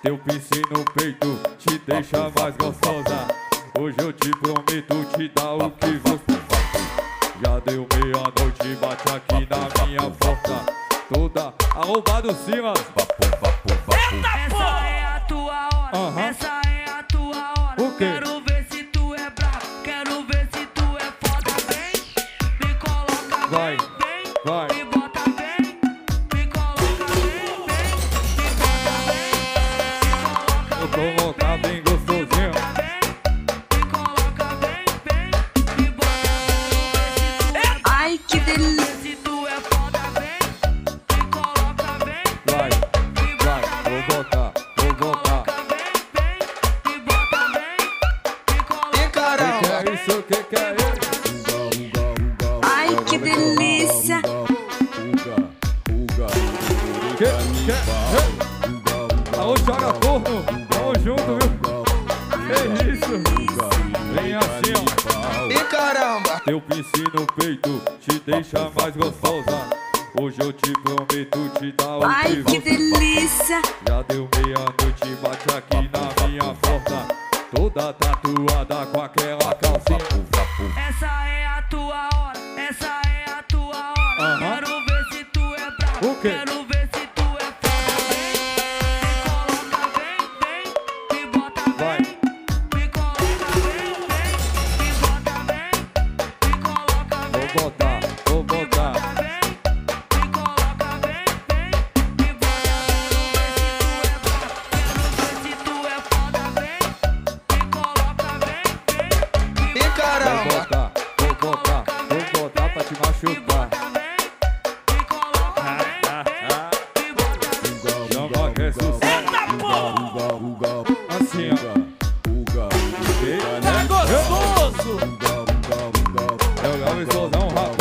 Teu piercing no peito te deixa mais gostosa. Hoje eu te prometo te dar o que você. Já deu meia-noite, bate aqui na minha porta. Toda arrombado Silas. Essa é a tua hora, essa é a tua hora. O quê? Quero ver se tu é bravo, quero ver se tu é foda. Vem, me coloca Vai, bem, vai. me bota bem, me coloca bem, me bota bem, Vou colocar bem gostosinho. me coloca bem, me bota bem. Ai, que delícia. Se tu é foda, vem, me coloca bem, Vai, vai, vou botar, vou botar. me bota bem, me coloca E Que caramba. é isso? Que é isso? Ai, que delícia. Alô, joga corno. Tamo junto, viu? Que isso? Vem assim, ó. E caramba. Teu piercing no peito te deixa mais gostosa. Hoje eu te prometo te dar o Ai, que você. delícia. Já deu meia-noite, bate aqui na minha porta. Toda tatuada com aquela calcinha. Essa é a tua hora, essa é a tua hora. Aham. Quero ver se tu é bravo, O quê? quero ver se tu é foda. Vem, me coloca bem, me bota Vai. bem, me coloca bem, me bota bem, me coloca bem. Vou botar, vou botar. Me coloca bem, me bota bem. Quero ver se tu é bravo, quero ver se tu é foda. Vem, me coloca bem, E Vou caramba. botar, vou botar pra te machucar. Chama que é sucesso. Assim, ó. É gostoso! É o Galo Explosão, rapaz.